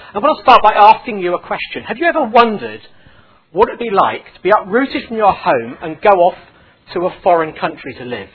I want to start by asking you a question. Have you ever wondered what it would be like to be uprooted from your home and go off to a foreign country to live?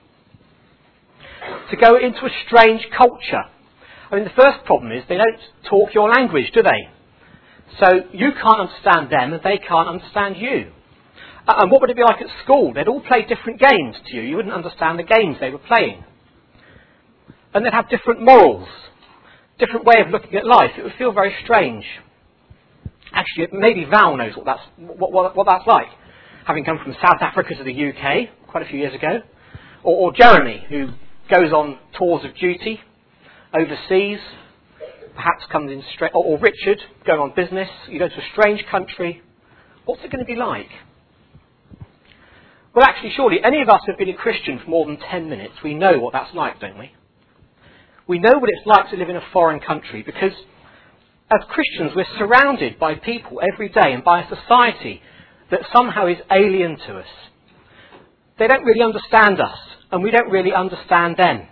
To go into a strange culture. I mean, the first problem is they don't talk your language, do they? So you can't understand them and they can't understand you. And what would it be like at school? They'd all play different games to you. You wouldn't understand the games they were playing. And they'd have different morals, different way of looking at life. It would feel very strange. Actually, maybe Val knows what that's like, having come from South Africa to the UK quite a few years ago. Or Jeremy, who goes on tours of duty overseas, perhaps comes in straight. Or Richard, going on business. You go to a strange country. What's it going to be like? Well, actually, surely any of us who have been a Christian for more than 10 minutes, we know what that's like, don't we? We know what it's like to live in a foreign country because as Christians we're surrounded by people every day and by a society that somehow is alien to us. They don't really understand us and we don't really understand them.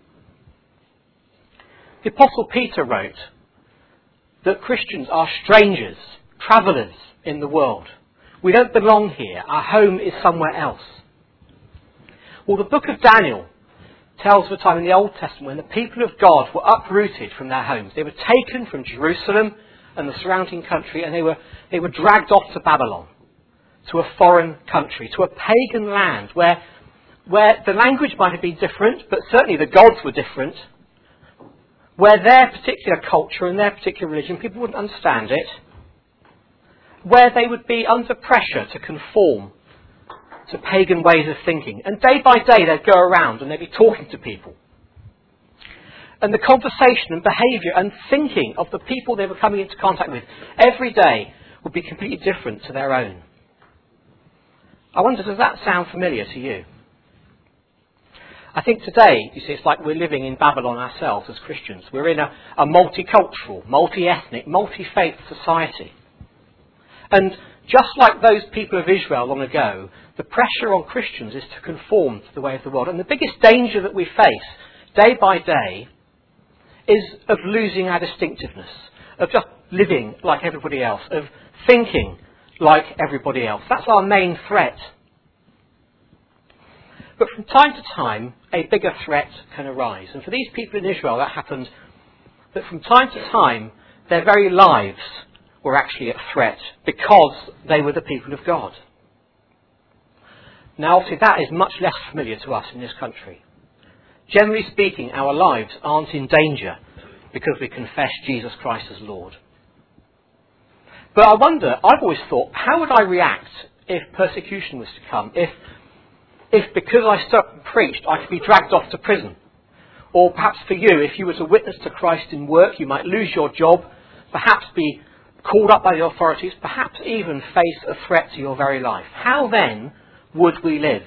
The Apostle Peter wrote that Christians are strangers, travellers in the world. We don't belong here. Our home is somewhere else. Well, the book of Daniel tells of a time in the Old Testament when the people of God were uprooted from their homes. They were taken from Jerusalem and the surrounding country and they were dragged off to Babylon, to a foreign country, to a pagan land where the language might have been different, but certainly the gods were different, where their particular culture and their particular religion, people wouldn't understand it, where they would be under pressure to conform to pagan ways of thinking. And day by day they'd go around and they'd be talking to people. And the conversation and behaviour and thinking of the people they were coming into contact with every day would be completely different to their own. I wonder, does that sound familiar to you? I think today, you see, it's like we're living in Babylon ourselves as Christians. We're in a multicultural, multi-ethnic, multi-faith society. And just like those people of Israel long ago, the pressure on Christians is to conform to the way of the world. And the biggest danger that we face day by day is of losing our distinctiveness, of just living like everybody else, of thinking like everybody else. That's our main threat. But from time to time, a bigger threat can arise. And for these people in Israel, that happened that from time to time, their very lives were actually at threat because they were the people of God. Now, obviously, that is much less familiar to us in this country. Generally speaking, our lives aren't in danger because we confess Jesus Christ as Lord. But I wonder, I've always thought, how would I react if persecution was to come? If because I stood up and preached, I could be dragged off to prison? Or perhaps for you, if you were to witness to Christ in work, you might lose your job, perhaps be called up by the authorities, perhaps even face a threat to your very life. How then would we live?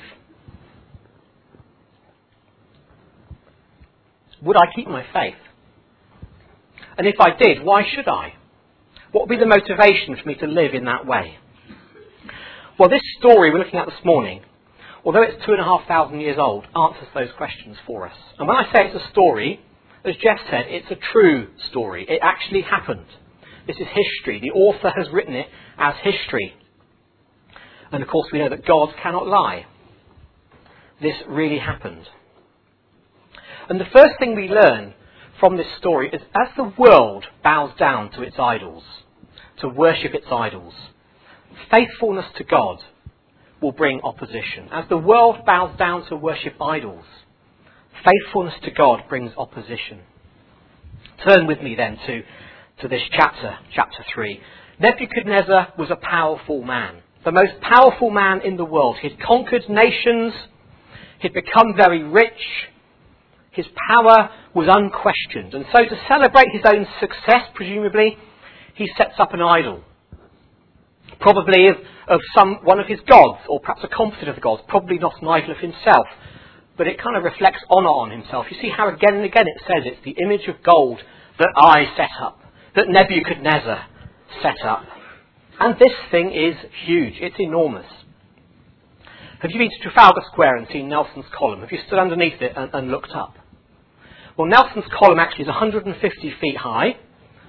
Would I keep my faith? And if I did, why should I? What would be the motivation for me to live in that way? Well, this story we're looking at this morning, although it's 2,500 years old, answers those questions for us. And when I say it's a story, as Jeff said, it's a true story. It actually happened. This is history. The author has written it as history. And of course we know that God cannot lie. This really happened. And the first thing we learn from this story is as the world bows down to its idols, to worship its idols, faithfulness to God will bring opposition. As the world bows down to worship idols, faithfulness to God brings opposition. Turn with me then to this chapter 3. Nebuchadnezzar was a powerful man, the most powerful man in the world. He'd conquered nations, he'd become very rich, his power was unquestioned. And so to celebrate his own success, presumably, he sets up an idol. Probably of one of his gods, or perhaps a composite of the gods, probably not an idol of himself. But it kind of reflects honour on himself. You see how again and again it says it's the image of gold that I set up, that Nebuchadnezzar set up. And this thing is huge. It's enormous. Have you been to Trafalgar Square and seen Nelson's Column? Have you stood underneath it and looked up? Well, Nelson's Column actually is 150 feet high,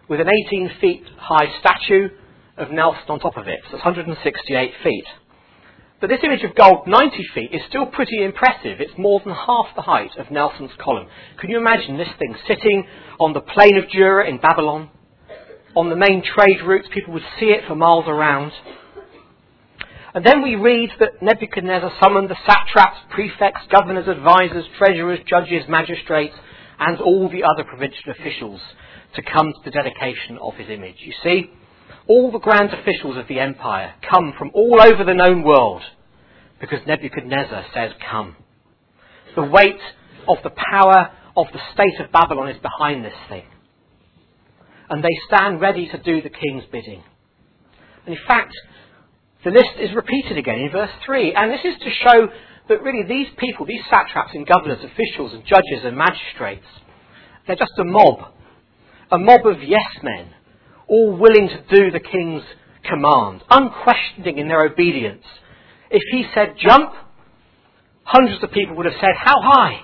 with an 18 feet high statue of Nelson on top of it. So it's 168 feet. But this image of gold, 90 feet, is still pretty impressive. It's more than half the height of Nelson's column. Can you imagine this thing sitting on the plain of Dura in Babylon? On the main trade routes, people would see it for miles around. And then we read that Nebuchadnezzar summoned the satraps, prefects, governors, advisors, treasurers, judges, magistrates, and all the other provincial officials to come to the dedication of his image. You see, all the grand officials of the empire come from all over the known world because Nebuchadnezzar says, come. The weight of the power of the state of Babylon is behind this thing. And they stand ready to do the king's bidding. And in fact, the list is repeated again in verse 3. And this is to show that really these people, these satraps and governors, officials and judges and magistrates, they're just a mob of yes men, all willing to do the king's command, unquestioning in their obedience. If he said jump, hundreds of people would have said how high?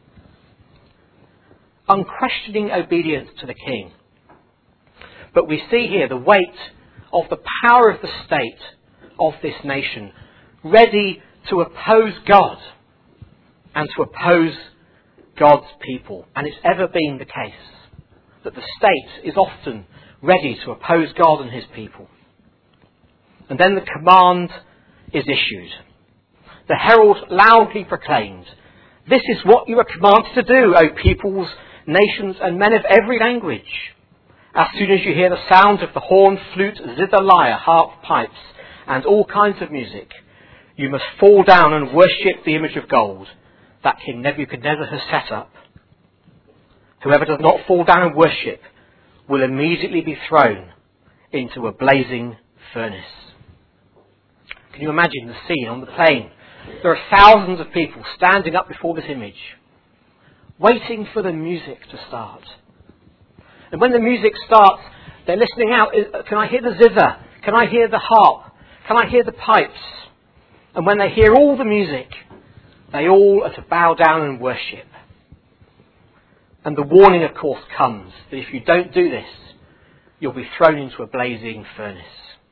Unquestioning obedience to the king. But we see here the weight of the power of the state of this nation, ready to oppose God and to oppose God's people. And it's ever been the case that the state is often ready to oppose God and his people. And then the command is issued. The herald loudly proclaimed, "This is what you are commanded to do, O peoples, nations, and men of every language. As soon as you hear the sound of the horn, flute, zither, lyre, harp, pipes, and all kinds of music, you must fall down and worship the image of gold that King Nebuchadnezzar has set up. Whoever does not fall down and worship will immediately be thrown into a blazing furnace." Can you imagine the scene on the plain? There are thousands of people standing up before this image, waiting for the music to start. And when the music starts, they're listening out. Can I hear the zither? Can I hear the harp? Can I hear the pipes? And when they hear all the music, they all are to bow down and worship. And the warning, of course, comes that if you don't do this, you'll be thrown into a blazing furnace.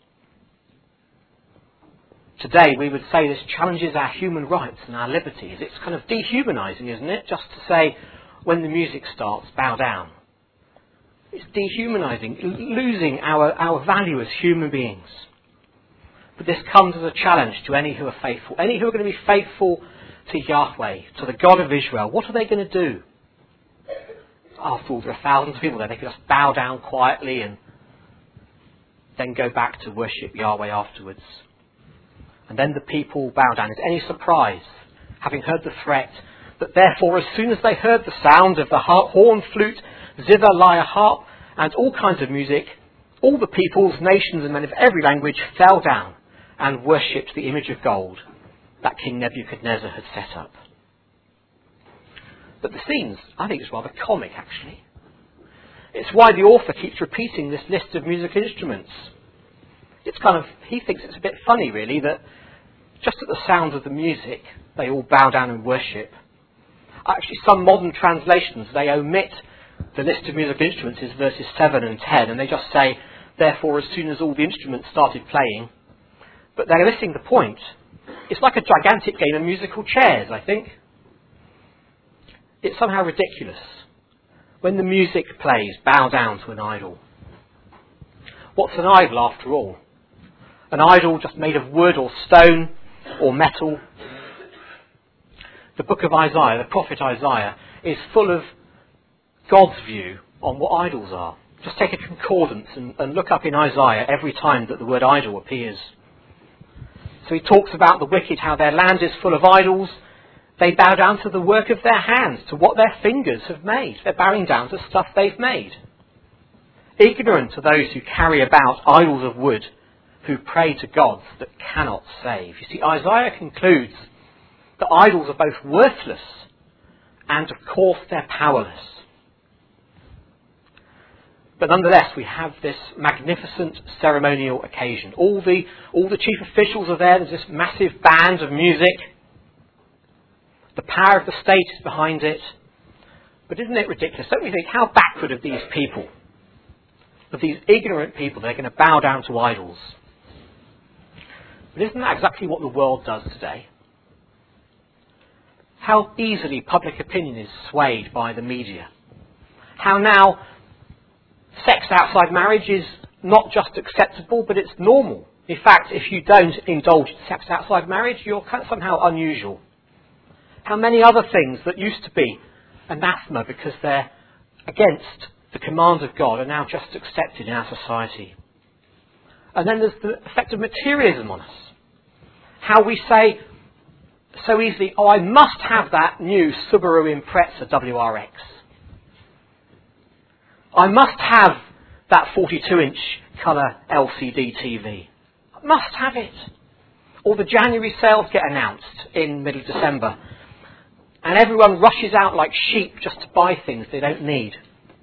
Today, we would say this challenges our human rights and our liberties. It's kind of dehumanising, isn't it? Just to say, when the music starts, bow down. It's dehumanising, losing our value as human beings. But this comes as a challenge to any who are faithful. Any who are going to be faithful to Yahweh, to the God of Israel. What are they going to do? After all, there are thousands of people there. They can just bow down quietly and then go back to worship Yahweh afterwards. And then the people bow down. Is it any surprise, having heard the threat, that therefore as soon as they heard the sound of the horn, flute, zither, lyre, harp, and all kinds of music, all the peoples, nations, and men of every language fell down and worshipped the image of gold that King Nebuchadnezzar had set up. But the scene's, I think, is rather comic, actually. It's why the author keeps repeating this list of musical instruments. It's kind of, he thinks it's a bit funny, really, that just at the sound of the music, they all bow down and worship. Actually, some modern translations, they omit the list of musical instruments is verses 7 and 10, and they just say, therefore, as soon as all the instruments started playing. But they're missing the point. It's like a gigantic game of musical chairs, I think. It's somehow ridiculous. When the music plays, bow down to an idol. What's an idol, after all? An idol just made of wood or stone or metal. The book of Isaiah, the prophet Isaiah, is full of God's view on what idols are. Just take a concordance and look up in Isaiah every time that the word idol appears. So he talks about the wicked, how their land is full of idols. They bow down to the work of their hands, to what their fingers have made. They're bowing down to stuff they've made. Ignorant are those who carry about idols of wood, who pray to gods that cannot save. You see, Isaiah concludes that idols are both worthless and, of course, they're powerless. But nonetheless, we have this magnificent ceremonial occasion. All the chief officials are there. There's this massive band of music. The power of the state is behind it. But isn't it ridiculous? Don't we think, how backward of these people of these ignorant people. They're going to bow down to idols. But isn't that exactly what the world does today? How easily public opinion is swayed by the media. How now sex outside marriage is not just acceptable, but it's normal. In fact, if you don't indulge in sex outside marriage, you're somehow unusual. How many other things that used to be anathema because they're against the commands of God are now just accepted in our society. And then there's the effect of materialism on us. How we say so easily, I must have that new Subaru Impreza WRX. I must have that 42-inch colour LCD TV. I must have it. Or the January sales get announced in middle of December, and everyone rushes out like sheep just to buy things they don't need.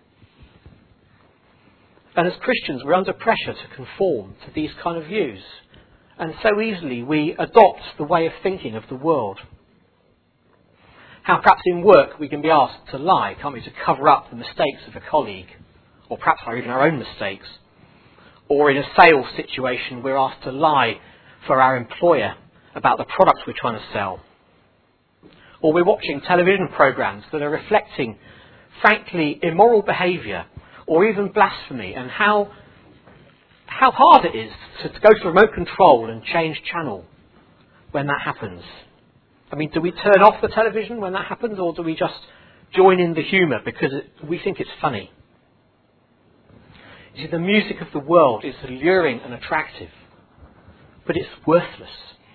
And as Christians, we're under pressure to conform to these kind of views. And so easily we adopt the way of thinking of the world. How perhaps in work we can be asked to lie, can't we, to cover up the mistakes of a colleague, or perhaps even our own mistakes. Or in a sales situation we're asked to lie for our employer about the products we're trying to sell. Or we're watching television programmes that are reflecting, frankly, immoral behaviour, or even blasphemy, and how hard it is to go to remote control and change channel when that happens. I mean, do we turn off the television when that happens, or do we just join in the humour because we think it's funny? You see, the music of the world is alluring and attractive, but it's worthless.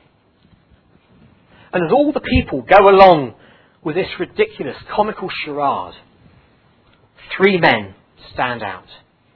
And as all the people go along with this ridiculous comical charade, three men stand out.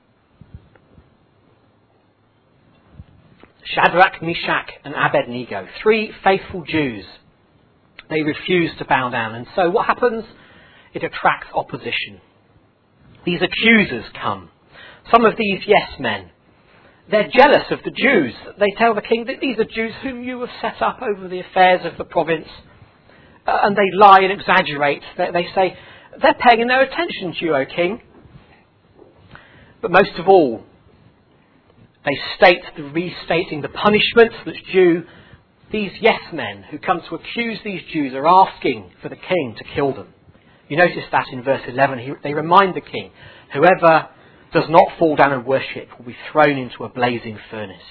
Shadrach, Meshach and Abednego, three faithful Jews. They refuse to bow down. And so what happens? It attracts opposition. These accusers come. Some of these yes men. They're jealous of the Jews. They tell the king that these are Jews whom you have set up over the affairs of the province. And they lie and exaggerate. They say, they're paying no attention to you, O king. But most of all, they state the restating the punishments that's due. These yes men who come to accuse these Jews are asking for the king to kill them. You notice that in verse 11. They remind the king, whoever does not fall down and worship will be thrown into a blazing furnace.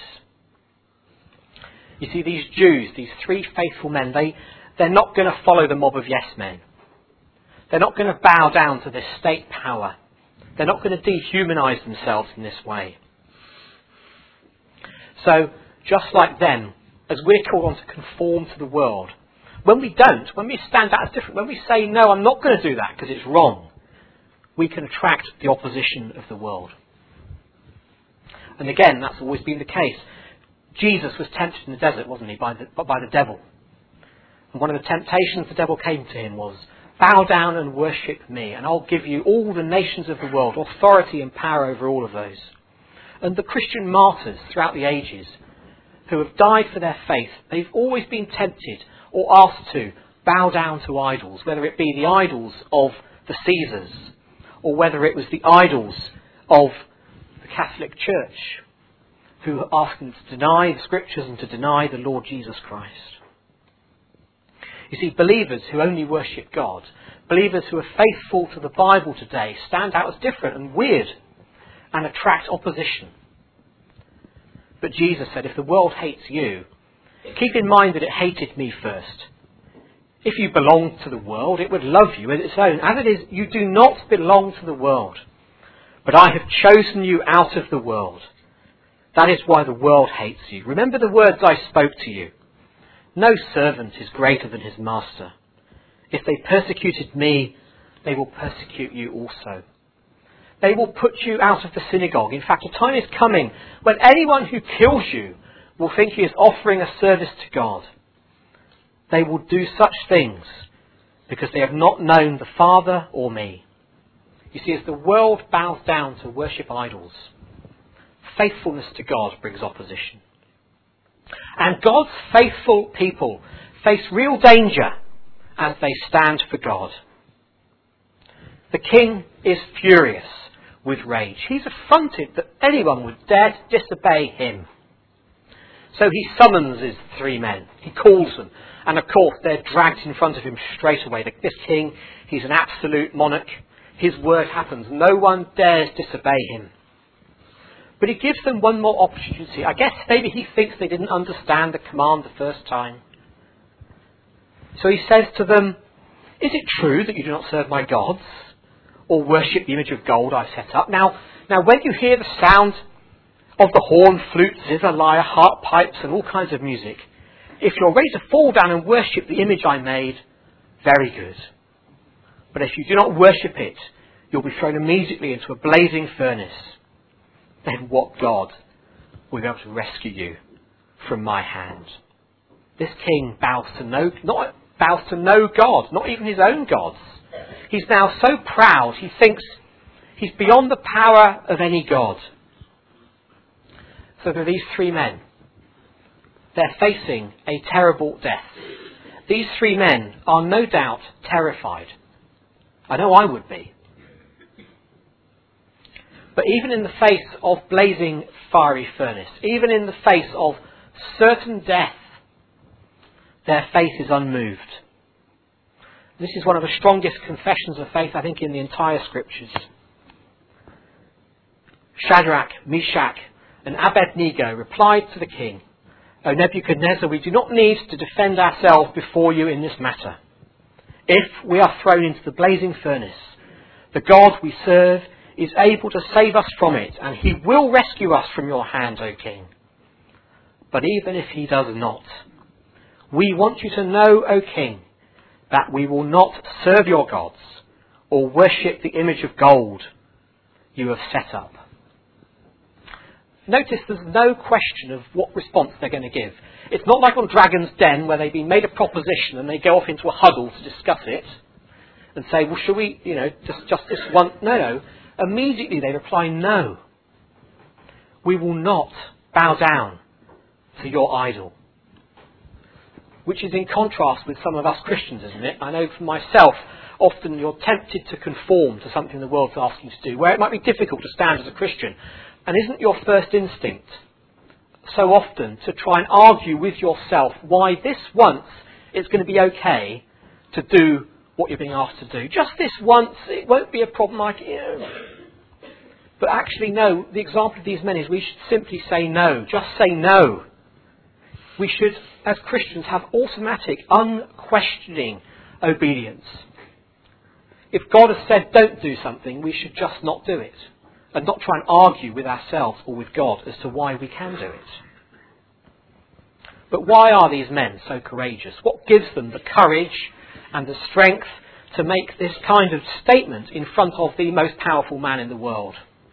You see, these Jews, these three faithful men, they're not going to follow the mob of yes men. They're not going to bow down to this state power. They're not going to dehumanise themselves in this way. So, just like them, as we're called on to conform to the world, when we don't, when we stand out as different, when we say, no, I'm not going to do that because it's wrong, we can attract the opposition of the world. And again, that's always been the case. Jesus was tempted in the desert, wasn't he, by the devil. And one of the temptations the devil came to him was, bow down and worship me, and I'll give you all the nations of the world, authority and power over all of those. And the Christian martyrs throughout the ages who have died for their faith, they've always been tempted or asked to bow down to idols, whether it be the idols of the Caesars or whether it was the idols of the Catholic Church who asked them to deny the Scriptures and to deny the Lord Jesus Christ. You see, believers who only worship God, believers who are faithful to the Bible today, stand out as different and weird and attract opposition. But Jesus said, if the world hates you, keep in mind that it hated me first. If you belonged to the world, it would love you as its own. As it is, you do not belong to the world, but I have chosen you out of the world. That is why the world hates you. Remember the words I spoke to you. No servant is greater than his master. If they persecuted me, they will persecute you also. They will put you out of the synagogue. In fact, a time is coming when anyone who kills you will think he is offering a service to God. They will do such things because they have not known the Father or me. You see, as the world bows down to worship idols, faithfulness to God brings opposition. And God's faithful people face real danger as they stand for God. The king is furious with rage. He's affronted that anyone would dare to disobey him. So he summons his 3 men. He calls them. And of course, they're dragged in front of him straight away. This king, he's an absolute monarch. His word happens. No one dares disobey him. But he gives them one more opportunity. I guess maybe he thinks they didn't understand the command the first time. So he says to them, "Is it true that you do not serve my gods or worship the image of gold I set up?" Now when you hear the sound of the horn, flute, zither, lyre, harp, pipes and all kinds of music, if you're ready to fall down and worship the image I made, very good. But if you do not worship it, you'll be thrown immediately into a blazing furnace. Then what God will be able to rescue you from my hand? This king bows to no God, not even his own gods. He's now so proud, he thinks he's beyond the power of any god. So there are these 3 men. They're facing a terrible death. These 3 men are no doubt terrified. I know I would be. But even in the face of blazing fiery furnace, even in the face of certain death, their faith is unmoved. This is one of the strongest confessions of faith, I think, in the entire scriptures. Shadrach, Meshach, and Abednego replied to the king, "O Nebuchadnezzar, we do not need to defend ourselves before you in this matter. If we are thrown into the blazing furnace, the God we serve is able to save us from it, and he will rescue us from your hand, O king. But even if he does not, we want you to know, O king, that we will not serve your gods or worship the image of gold you have set up." Notice there's no question of what response they're going to give. It's not like on Dragon's Den where they've been made a proposition and they go off into a huddle to discuss it and say, well, shall we, just this one? No. Immediately they reply, no. We will not bow down to your idol. Which is in contrast with some of us Christians, isn't it? I know for myself, often you're tempted to conform to something the world's asking you to do, where it might be difficult to stand as a Christian. And isn't your first instinct so often to try and argue with yourself why this once it's going to be okay to do what you're being asked to do? Just this once, it won't be a problem. But actually, no, the example of these men is we should simply say no. Just say no. We should, as Christians, have automatic, unquestioning obedience. If God has said don't do something, we should just not do it. And not try and argue with ourselves or with God as to why we can do it. But why are these men so courageous? What gives them the courage and the strength to make this kind of statement in front of the most powerful man in the world?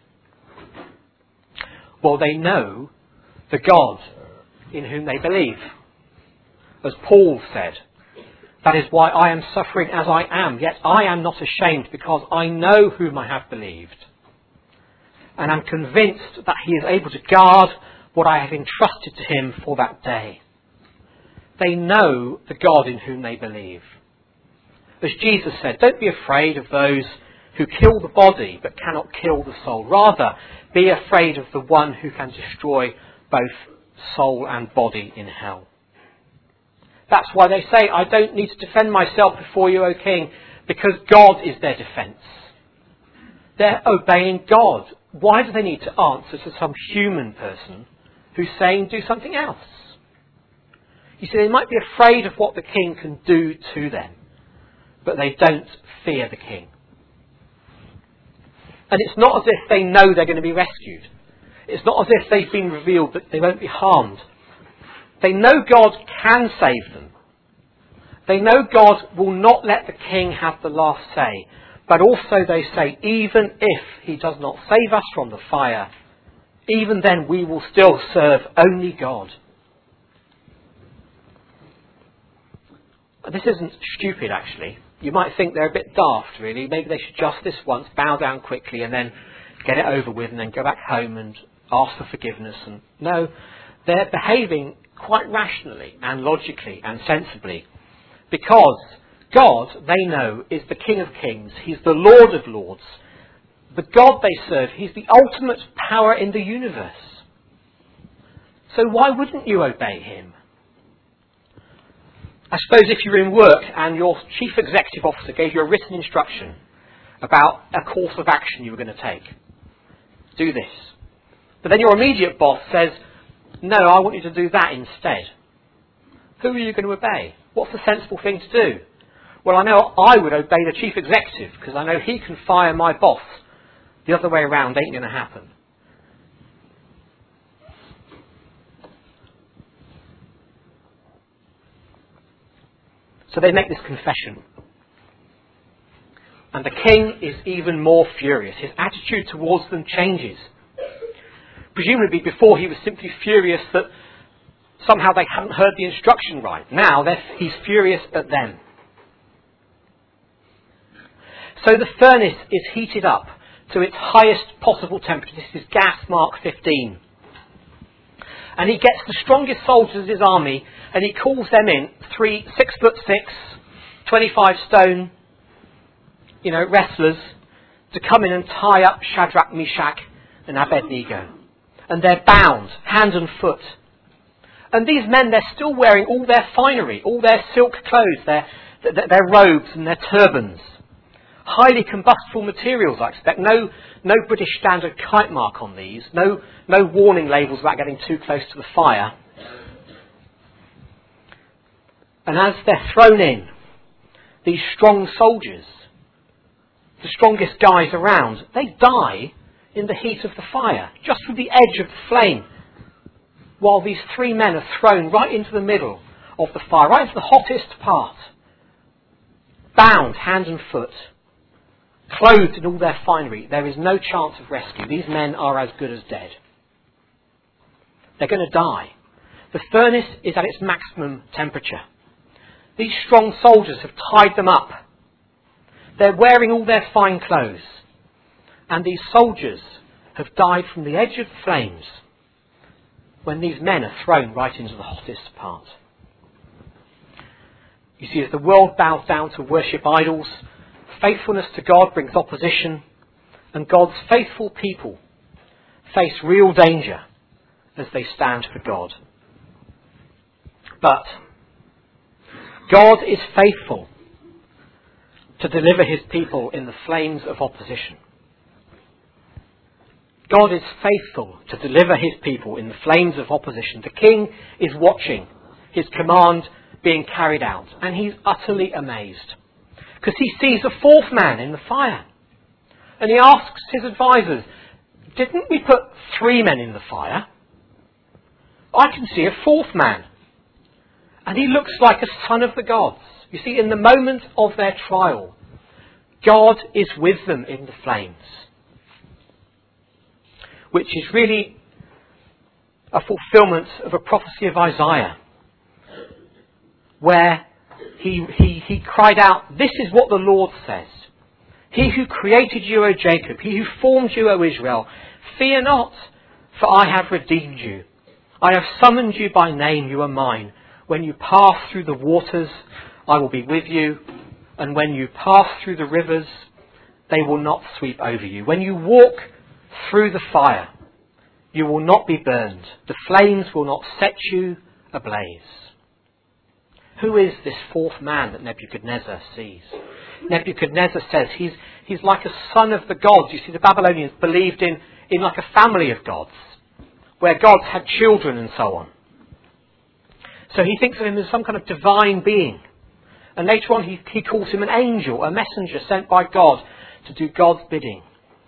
Well, they know the God in whom they believe. As Paul said, "That is why I am suffering as I am, yet I am not ashamed, because I know whom I have believed. And I'm convinced that he is able to guard what I have entrusted to him for that day." They know the God in whom they believe. As Jesus said, don't be afraid of those who kill the body but cannot kill the soul. Rather, be afraid of the one who can destroy both soul and body in hell. That's why they say, I don't need to defend myself before you, O king, because God is their defence. They're obeying God. Why do they need to answer to some human person who's saying do something else? You see, they might be afraid of what the king can do to them, but they don't fear the king. And it's not as if they know they're going to be rescued. It's not as if they've been revealed that they won't be harmed. They know God can save them. They know God will not let the king have the last say. But also they say, even if he does not save us from the fire, even then we will still serve only God. This isn't stupid, actually. You might think they're a bit daft, really. Maybe they should just this once bow down quickly and then get it over with and then go back home and ask for forgiveness. And no, they're behaving quite rationally and logically and sensibly, because God, they know, is the King of Kings. He's the Lord of Lords. The God they serve, he's the ultimate power in the universe. So why wouldn't you obey him? I suppose if you're in work and your chief executive officer gave you a written instruction about a course of action you were going to take. Do this. But then your immediate boss says, no, I want you to do that instead. Who are you going to obey? What's the sensible thing to do? Well, I know I would obey the chief executive because I know he can fire my boss. The other way around ain't going to happen. So they make this confession. And the king is even more furious. His attitude towards them changes. Presumably before he was simply furious that somehow they hadn't heard the instruction right. Now he's furious at them. So the furnace is heated up to its highest possible temperature. This is gas mark 15. And he gets the strongest soldiers of his army and he calls them in, 6'6", 25 stone, wrestlers, to come in and tie up Shadrach, Meshach and Abednego. And they're bound, hand and foot. And these men, they're still wearing all their finery, all their silk clothes, their robes and their turbans. Highly combustible materials, I expect. No British Standard kite mark on these. No warning labels about getting too close to the fire. And as they're thrown in, these strong soldiers, the strongest guys around, they die in the heat of the fire, just with the edge of the flame, while these three men are thrown right into the middle of the fire, right into the hottest part, bound hand and foot, clothed in all their finery. There is no chance of rescue. These men are as good as dead. They're going to die. The furnace is at its maximum temperature. These strong soldiers have tied them up. They're wearing all their fine clothes. And these soldiers have died from the edge of the flames when these men are thrown right into the hottest part. You see, as the world bows down to worship idols, faithfulness to God brings opposition, and God's faithful people face real danger as they stand for God. But God is faithful to deliver his people in the flames of opposition. God is faithful to deliver his people in the flames of opposition. The king is watching his command being carried out, and he's utterly amazed because he sees a fourth man in the fire. And he asks his advisors, didn't we put 3 men in the fire? I can see a fourth man. And he looks like a son of the gods. You see, in the moment of their trial, God is with them in the flames. Which is really a fulfillment of a prophecy of Isaiah, where he cried out, this is what the Lord says. He who created you, O Jacob, he who formed you, O Israel, fear not, for I have redeemed you. I have summoned you by name, you are mine. When you pass through the waters, I will be with you. And when you pass through the rivers, they will not sweep over you. When you walk through the fire, you will not be burned. The flames will not set you ablaze. Who is this fourth man that Nebuchadnezzar sees? Nebuchadnezzar says he's like a son of the gods. You see, the Babylonians believed in like a family of gods, where gods had children and so on. So he thinks of him as some kind of divine being. And later on he calls him an angel, a messenger sent by God to do God's bidding.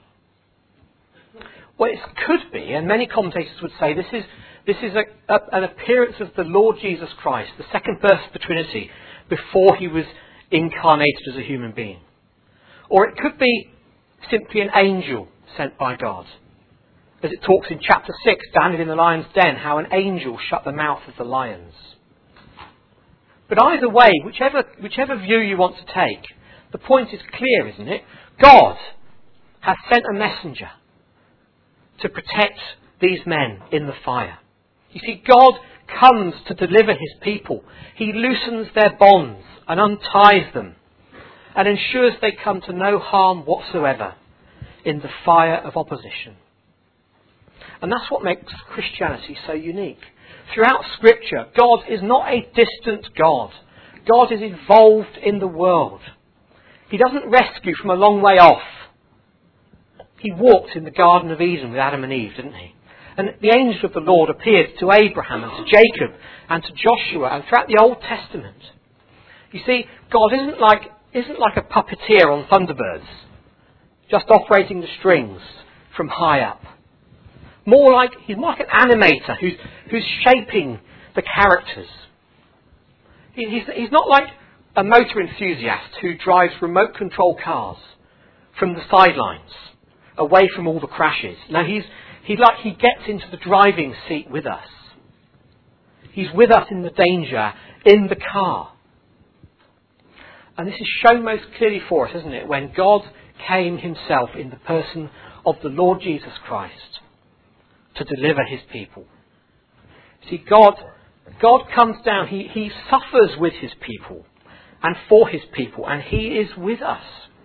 Well, it could be, and many commentators would say this is an appearance of the Lord Jesus Christ, the second person of the Trinity, before he was incarnated as a human being. Or it could be simply an angel sent by God. As it talks in chapter 6, Daniel in the lion's den, how an angel shut the mouth of the lions. But either way, whichever view you want to take, the point is clear, isn't it? God has sent a messenger to protect these men in the fire. You see, God comes to deliver his people. He loosens their bonds and unties them and ensures they come to no harm whatsoever in the fire of opposition. And that's what makes Christianity so unique. Throughout Scripture, God is not a distant God. God is involved in the world. He doesn't rescue from a long way off. He walked in the Garden of Eden with Adam and Eve, didn't he? And the angel of the Lord appeared to Abraham and to Jacob and to Joshua and throughout the Old Testament. You see, God isn't like a puppeteer on Thunderbirds, just operating the strings from high up. He's more like an animator who's shaping the characters. He's not like a motor enthusiast who drives remote control cars from the sidelines, away from all the crashes. No, he gets into the driving seat with us. He's with us in the danger, in the car. And this is shown most clearly for us, isn't it, when God came himself in the person of the Lord Jesus Christ to deliver his people. See, God comes down, he suffers with his people and for his people, and he is with us.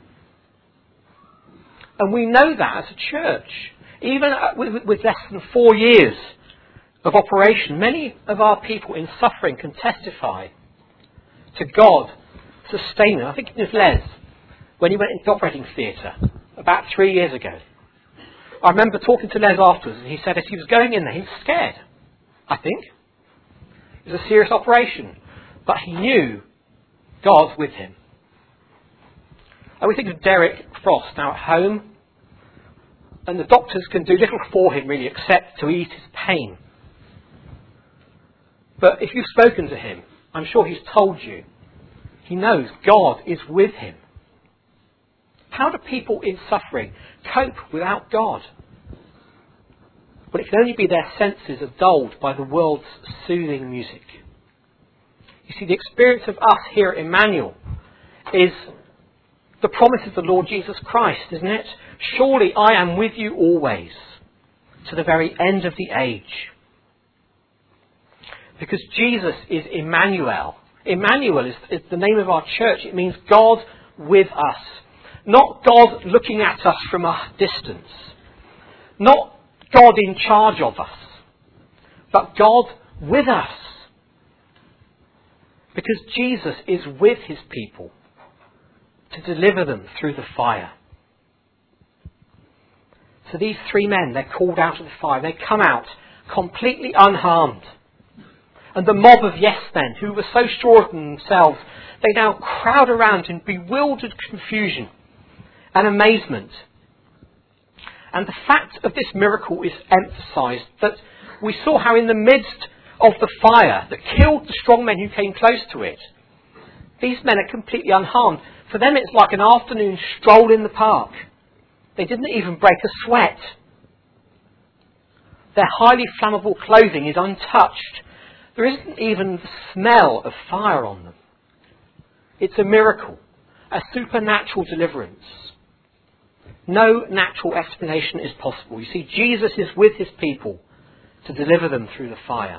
And we know that as a church. Even with less than 4 years of operation, many of our people in suffering can testify to God sustaining. I think it was Les, when he went into the operating theatre about 3 years ago. I remember talking to Les afterwards, and he said as he was going in there, he was scared, I think. It was a serious operation, but he knew God with him. And we think of Derek Frost now at home, and the doctors can do little for him really except to ease his pain. But if you've spoken to him, I'm sure he's told you, he knows God is with him. How do people in suffering cope without God? Well, it can only be their senses are dulled by the world's soothing music. You see, the experience of us here at Emmanuel is the promise of the Lord Jesus Christ, isn't it? Surely I am with you always, to the very end of the age. Because Jesus is Emmanuel. Emmanuel is the name of our church. It means God with us. Not God looking at us from a distance. Not God in charge of us. But God with us. Because Jesus is with his people to deliver them through the fire. So these 3 men, they're called out of the fire. They come out completely unharmed. And the mob of yes men, who were so sure of themselves, they now crowd around in bewildered confusion and amazement. And the fact of this miracle is emphasised, that we saw how in the midst of the fire that killed the strong men who came close to it, these men are completely unharmed. For them it's like an afternoon stroll in the park. They didn't even break a sweat. Their highly flammable clothing is untouched. There isn't even the smell of fire on them. It's a miracle, a supernatural deliverance. No natural explanation is possible. You see, Jesus is with his people to deliver them through the fire.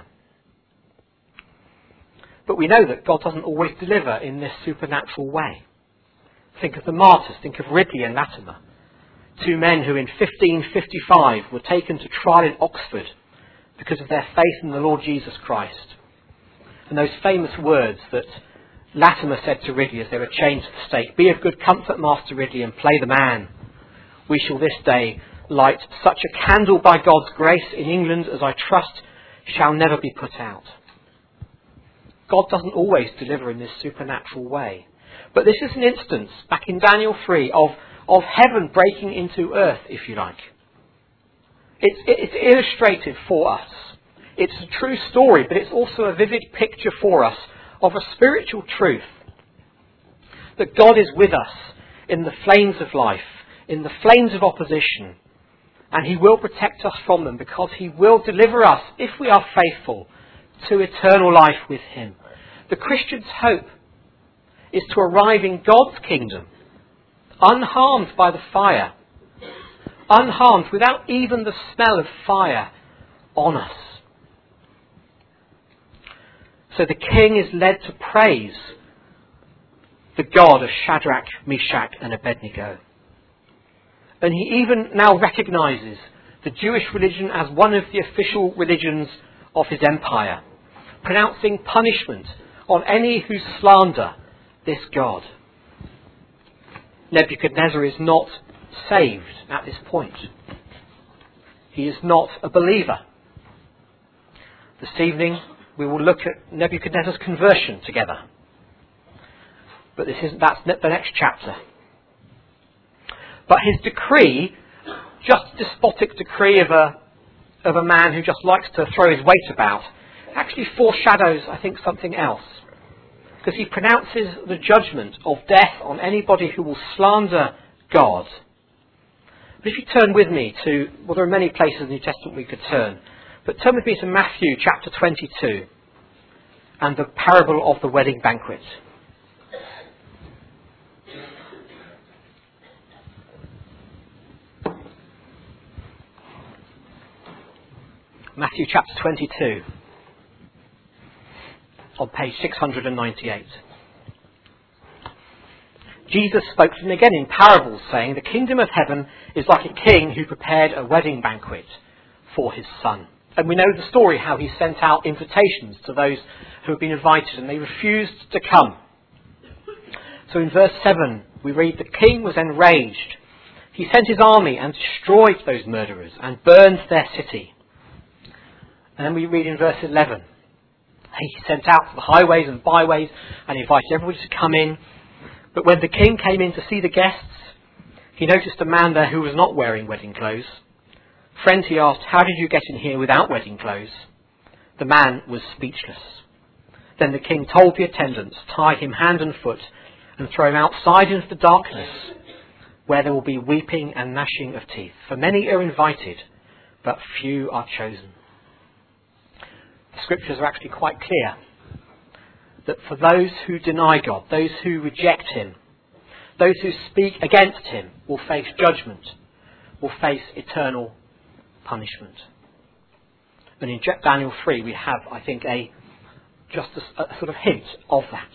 But we know that God doesn't always deliver in this supernatural way. Think of the martyrs. Think of Ridley and Latimer. 2 men who in 1555 were taken to trial in Oxford because of their faith in the Lord Jesus Christ. And those famous words that Latimer said to Ridley as they were chained to the stake: "Be of good comfort, Master Ridley, and play the man. We shall this day light such a candle by God's grace in England as I trust shall never be put out." God doesn't always deliver in this supernatural way. But this is an instance, back in Daniel 3, of heaven breaking into earth, if you like. It's illustrative for us. It's a true story, but it's also a vivid picture for us of a spiritual truth. That God is with us in the flames of life, in the flames of opposition, and he will protect us from them, because he will deliver us, if we are faithful, to eternal life with him. The Christian's hope is to arrive in God's kingdom, unharmed by the fire, unharmed, without even the smell of fire on us. So the king is led to praise the God of Shadrach, Meshach and Abednego. And he even now recognises the Jewish religion as one of the official religions of his empire, pronouncing punishment on any who slander this God. Nebuchadnezzar is not saved at this point. He is not a believer. This evening we will look at Nebuchadnezzar's conversion together. But that's the next chapter. But his decree, just a despotic decree of a man who just likes to throw his weight about, actually foreshadows, I think, something else. Because he pronounces the judgment of death on anybody who will slander God. But if you turn with me to, well, there are many places in the New Testament we could turn, but turn with me to Matthew chapter 22 and the parable of the wedding banquet. Matthew chapter 22, on page 698. Jesus spoke to them again in parables, saying, "The kingdom of heaven is like a king who prepared a wedding banquet for his son." And we know the story, how he sent out invitations to those who had been invited, and they refused to come. So in verse 7, we read, "The king was enraged. He sent his army and destroyed those murderers and burned their city." And then we read in verse 11, he sent out to the highways and byways and invited everybody to come in. But when the king came in to see the guests, he noticed a man there who was not wearing wedding clothes. "Friend," he asked, "how did you get in here without wedding clothes?" The man was speechless. Then the king told the attendants, "Tie him hand and foot and throw him outside into the darkness, where there will be weeping and gnashing of teeth. For many are invited, but few are chosen." The scriptures are actually quite clear that for those who deny God, those who reject him, those who speak against him will face judgment, will face eternal punishment. And in Daniel 3 we have, I think, just a sort of hint of that.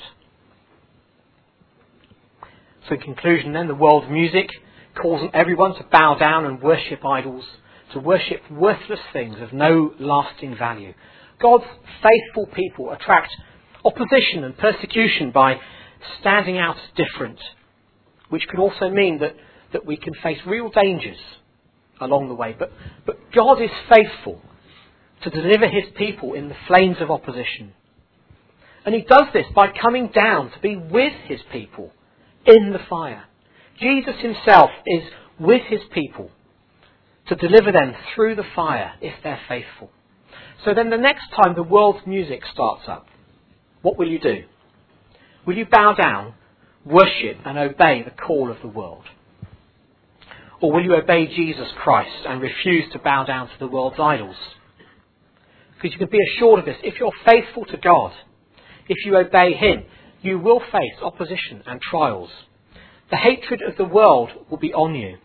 So in conclusion then, the world's music calls on everyone to bow down and worship idols, to worship worthless things of no lasting value. God's faithful people attract opposition and persecution by standing out as different, which could also mean that we can face real dangers along the way. But God is faithful to deliver his people in the flames of opposition. And he does this by coming down to be with his people in the fire. Jesus himself is with his people to deliver them through the fire if they're faithful. So then the next time the world's music starts up, what will you do? Will you bow down, worship and obey the call of the world? Or will you obey Jesus Christ and refuse to bow down to the world's idols? Because you can be assured of this, if you're faithful to God, if you obey him, you will face opposition and trials. The hatred of the world will be on you.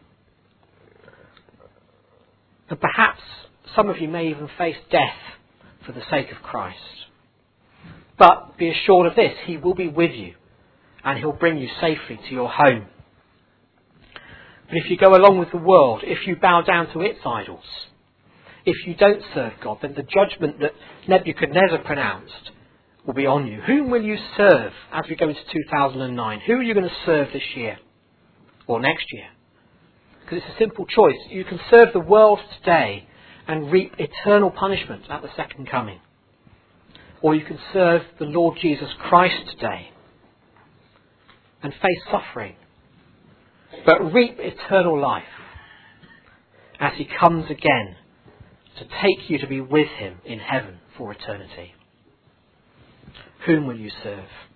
And perhaps some of you may even face death for the sake of Christ. But be assured of this, he will be with you and he'll bring you safely to your home. But if you go along with the world, if you bow down to its idols, if you don't serve God, then the judgment that Nebuchadnezzar pronounced will be on you. Whom will you serve as we go into 2009? Who are you going to serve this year or next year? Because it's a simple choice. You can serve the world today and reap eternal punishment at the second coming. Or you can serve the Lord Jesus Christ today and face suffering, but reap eternal life as he comes again to take you to be with him in heaven for eternity. Whom will you serve?